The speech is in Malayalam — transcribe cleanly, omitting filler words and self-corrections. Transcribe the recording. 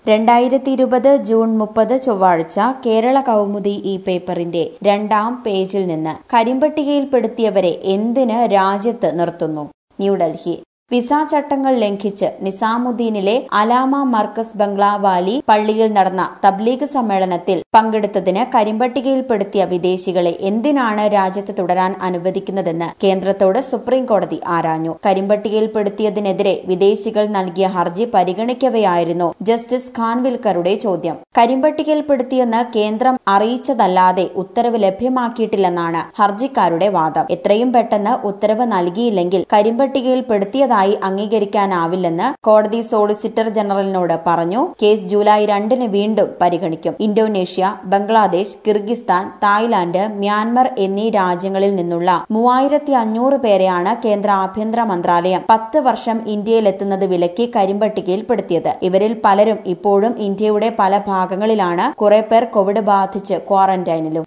2020 ജൂൺ 30 ചൊവ്വാഴ്ച കേരള കൗമുദി ഈ പേപ്പറിന്റെ 2-ാം പേജിൽ നിന്ന് കരിമ്പട്ടികയിൽപ്പെടുത്തിയവരെ എന്തിന് രാജ്യത്ത് നിർത്തുന്നു? ന്യൂഡൽഹി. വിസ ചട്ടങ്ങൾ ലംഘിച്ച് നിസാമുദ്ദീനിലെ അലാമ മർക്കസ് ബംഗ്ലാവാലി പള്ളിയിൽ നടന്ന തബ്ലീഗ് സമ്മേളനത്തിൽ പങ്കെടുത്തതിന് കരിമ്പട്ടികയിൽപ്പെടുത്തിയ വിദേശികളെ എന്തിനാണ് രാജ്യത്ത് തുടരാൻ അനുവദിക്കുന്നതെന്ന് കേന്ദ്രത്തോട് സുപ്രീം കോടതി ആരാഞ്ഞു. കരിമ്പട്ടികയിൽപ്പെടുത്തിയതിനെതിരെ വിദേശികൾ നൽകിയ ഹർജി പരിഗണിക്കവെയായിരുന്നു ജസ്റ്റിസ് ഖാൻവിൽക്കറുടെ ചോദ്യം. കരിമ്പട്ടികയിൽപ്പെടുത്തിയെന്ന് കേന്ദ്രം അറിയിച്ചതല്ലാതെ ഉത്തരവ് ലഭ്യമാക്കിയിട്ടില്ലെന്നാണ് ഹർജിക്കാരുടെ വാദം. എത്രയും പെട്ടെന്ന് ഉത്തരവ് നൽകിയില്ലെങ്കിൽ കരിമ്പട്ടികയിൽപ്പെടുത്തിയതായി അംഗീകരിക്കാനാവില്ലെന്ന് കോടതി സോളിസിറ്റർ ജനറലിനോട് പറഞ്ഞു. കേസ് ജൂലൈ 2-ന് വീണ്ടും പരിഗണിക്കും. Indonesia, Bangladesh, Kyrgyzstan, Thailand, Myanmar എന്നീ രാജ്യങ്ങളിൽ നിന്നുള്ള 3500 പേരെയാണ് കേന്ദ്ര ആഭ്യന്തര മന്ത്രാലയം 10 വർഷം ഇന്ത്യയിലെത്തുന്നത് വിലക്കി കരിമ്പട്ടികയിൽപ്പെടുത്തിയത്. ഇവരിൽ പലരും ഇപ്പോഴും ഇന്ത്യയുടെ പല ഭാഗങ്ങളിലാണ്. കുറെ പേർ കോവിഡ് ബാധിച്ച് ക്വാറന്റൈനിലും.